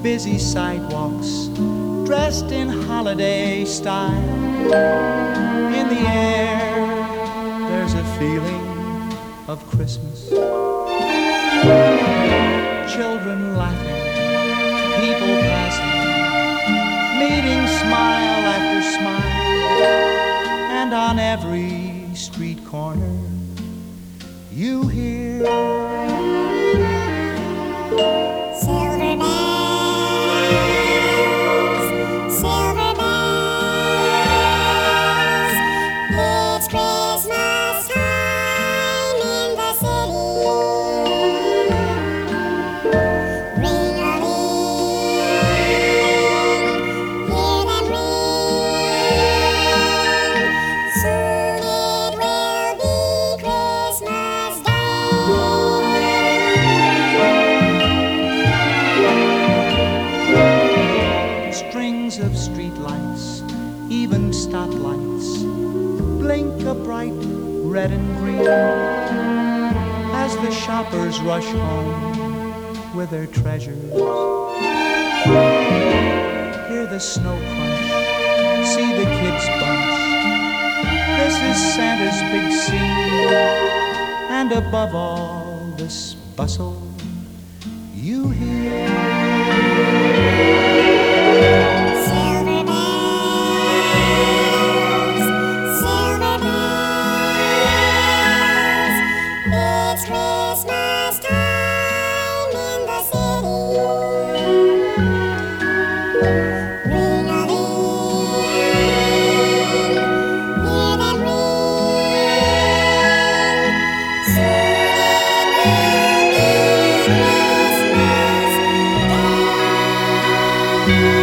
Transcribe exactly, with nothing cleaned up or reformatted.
busy sidewalks, dressed in holiday style. In the air, there's a feeling of Christmas. Children laughing, people passing, meeting smile after smile. And on every street corner, you hear silver bells, silver bells. It's Christmas time in the city. Ring-a-ling, hear them ring. Soon it will be Christmas Day. strings of streetlights, even stoplights, blink a bright red and green as the shoppers rush home with their treasures. Hear the snow crunch, see the kids bunch. This is Santa's big scene, and above all this bustle, you hear Silver bells, silver bells. It's Christmas time in the city. Ring-a-ling, hear them ring. Soon it will be Christmas Day.